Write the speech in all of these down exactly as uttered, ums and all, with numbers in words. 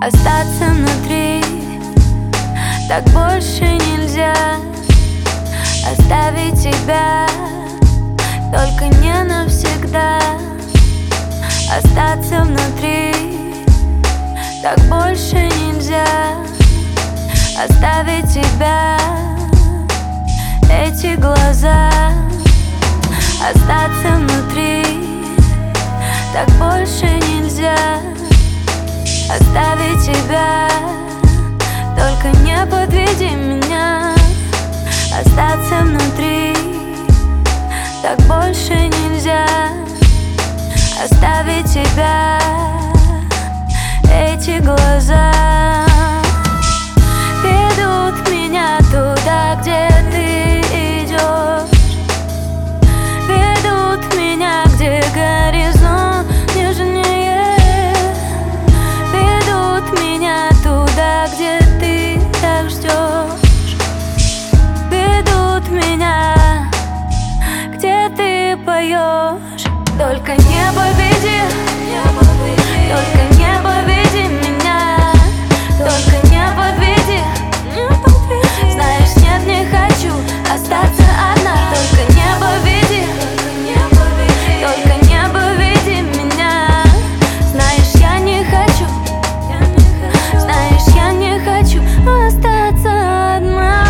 остаться внутри. Так больше нельзя оставить тебя, только не навсегда. Остаться внутри. Так больше нельзя оставить тебя, эти глаза. Остаться внутри. Так больше нельзя оставить тебя, только не подведи меня. Остаться внутри. Так больше нельзя оставить тебя, эти глаза ведут меня туда, где ты идешь. Ведут меня, где горизонт нежнее. Ведут меня туда, где ты так ждешь. Ведут меня, где ты поешь. Только не подведи, только не подведи меня. Только не подведи. Знаешь, нет, не хочу остаться одна. Только не подведи, только не подведи меня. Знаешь, я не хочу, знаешь, я не хочу остаться одна.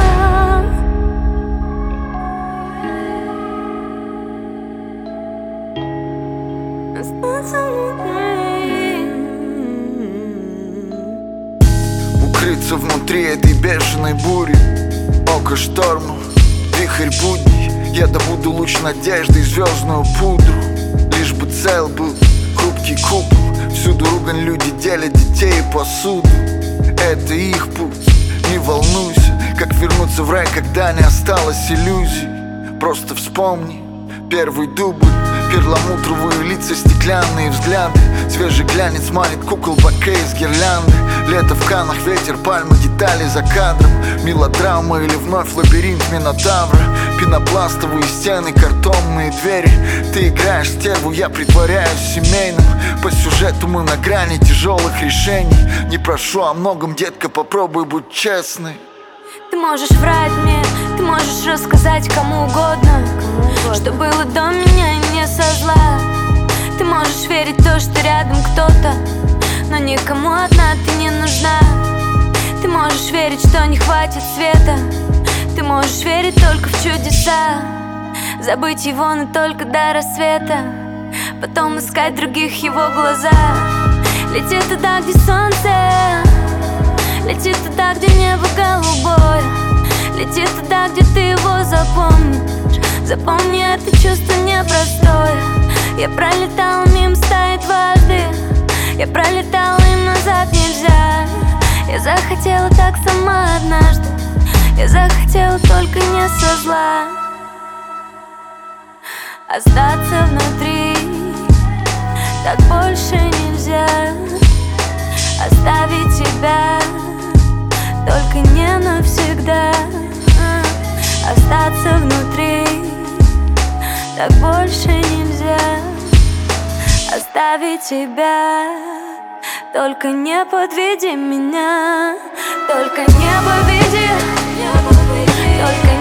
Укрыться внутри этой бешеной бури, око шторма, вихрь будней. Я добуду луч надежды и звездную пудру, лишь бы цел был хрупкий купол. Всюду ругань, люди делят детей и посуду. Это их путь, не волнуйся, как вернуться в рай, когда не осталось иллюзий. Просто вспомни первый дубль, перламутровые лица, стеклянные взгляды. Свежий глянец манит кукол бокей из гирлянды. Лето в Каннах, ветер, пальмы, детали за кадром. Мелодрама или вновь лабиринт Минотавра. Пенопластовые стены, картонные двери. Ты играешь стерву, я притворяюсь семейным. По сюжету мы на грани тяжелых решений. Не прошу о многом, детка, попробуй будь честной. Ты можешь врать мне, ты можешь рассказать кому угодно, что было до меня и не со зла. Ты можешь верить в то, что рядом кто-то, но никому одна ты не нужна. Ты можешь верить, что не хватит света. Ты можешь верить только в чудеса, забыть его, но только до рассвета, потом искать в других его глаза. Лети туда, где солнце, лети туда, где небо голубое. Лети туда, где ты его запомнишь. Запомни, это чувство непростое. Я пролетала мимо стаи дважды. Я пролетала, и назад нельзя. Я захотела так сама однажды. Я захотела только не со зла. Остаться внутри. Так больше нельзя оставить тебя, только не навсегда. Остаться внутри. Так больше нельзя оставить тебя, только не подведи меня. Только не подведи, только